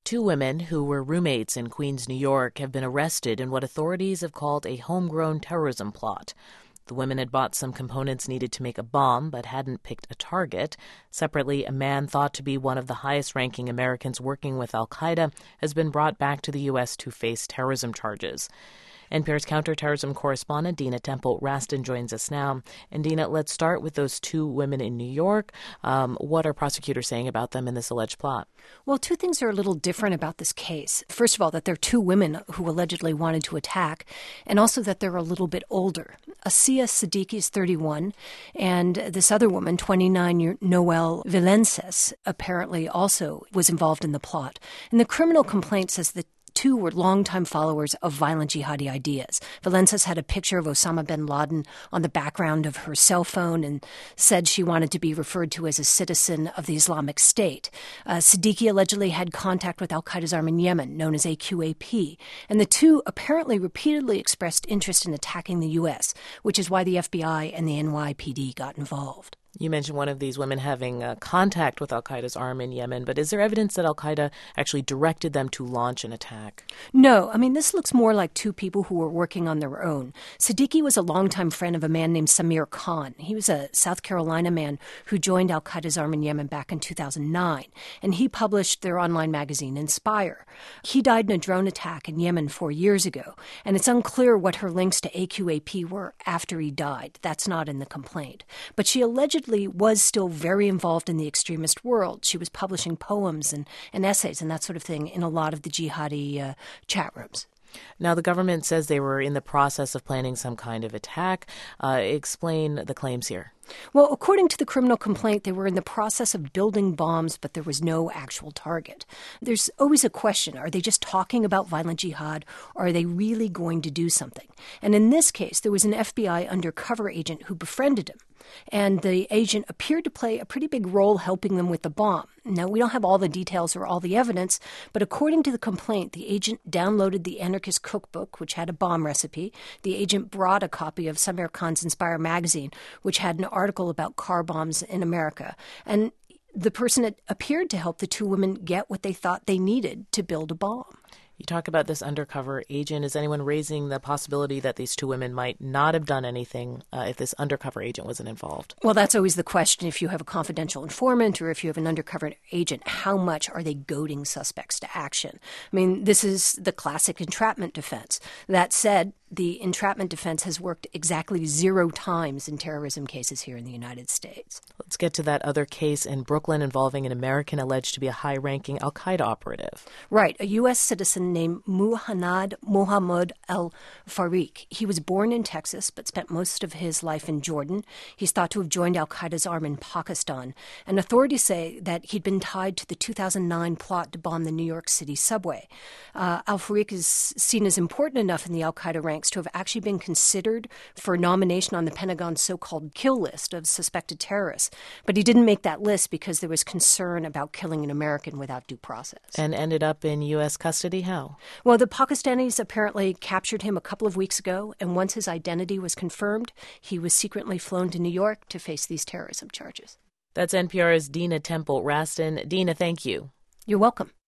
Two women who were roommates in Queens, New York, have been arrested in what authorities have called a homegrown terrorism plot. The women had bought some components needed to make a bomb, but hadn't picked a target. Separately, a man thought to be one of the highest-ranking Americans working with al-Qaeda has been brought back to the U.S. to face terrorism charges. NPR's counterterrorism correspondent Dina Temple-Raston joins us now. And Dina, let's start with those two women in New York. What are prosecutors saying about them in this alleged plot? Well, two things are a little different about this case. First of all, that they're two women who allegedly wanted to attack, and also that they're a little bit older. Asia Siddiqui is 31, and this other woman, 29-year Noelle Villences, apparently also was involved in the plot. And the criminal complaint says that two were longtime followers of violent jihadi ideas. Villences had a picture of Osama bin Laden on the background of her cell phone and said she wanted to be referred to as a citizen of the Islamic State. Siddiqui allegedly had contact with al-Qaeda's arm in Yemen, known as AQAP, and the two apparently repeatedly expressed interest in attacking the U.S., which is why the FBI and the NYPD got involved. You mentioned one of these women having contact with al-Qaeda's arm in Yemen, but is there evidence that al-Qaeda actually directed them to launch an attack? No. I mean, this looks more like two people who were working on their own. Siddiqui was a longtime friend of a man named Samir Khan. He was a South Carolina man who joined al-Qaeda's arm in Yemen back in 2009, and he published their online magazine, Inspire. He died in a drone attack in Yemen 4 years ago, and it's unclear what her links to AQAP were after he died. That's not in the complaint. But she allegedly was still very involved in the extremist world. She was publishing poems and essays and that sort of thing in a lot of the jihadi chat rooms. Now, the government says they were in the process of planning some kind of attack. Explain the claims here. Well, according to the criminal complaint, they were in the process of building bombs, but there was no actual target. There's always a question. Are they just talking about violent jihad, or are they really going to do something? And in this case, there was an FBI undercover agent who befriended him. And the agent appeared to play a pretty big role helping them with the bomb. Now, we don't have all the details or all the evidence, but according to the complaint, the agent downloaded the anarchist cookbook, which had a bomb recipe. The agent brought a copy of Samir Khan's Inspire magazine, which had an article about car bombs in America. And the person had appeared to help the two women get what they thought they needed to build a bomb. You talk about this undercover agent. Is anyone raising the possibility that these two women might not have done anything if this undercover agent wasn't involved? Well, that's always the question. If you have a confidential informant or if you have an undercover agent, how much are they goading suspects to action? I mean, this is the classic entrapment defense. That said, the entrapment defense has worked exactly 0 times in terrorism cases here in the United States. Let's get to that other case in Brooklyn involving an American alleged to be a high-ranking al-Qaeda operative. Right, a U.S. citizen named Muhannad Mohammed al-Fariq. He was born in Texas but spent most of his life in Jordan. He's thought to have joined al-Qaeda's arm in Pakistan, and authorities say that he'd been tied to the 2009 plot to bomb the New York City subway. Al-Fariq is seen as important enough in the al-Qaeda ranks to have actually been considered for nomination on the Pentagon's so-called kill list of suspected terrorists. But he didn't make that list because there was concern about killing an American without due process. And ended up in U.S. custody? How? Well, the Pakistanis apparently captured him a couple of weeks ago, and once his identity was confirmed, he was secretly flown to New York to face these terrorism charges. That's NPR's Dina Temple-Raston. Dina, thank you. You're welcome.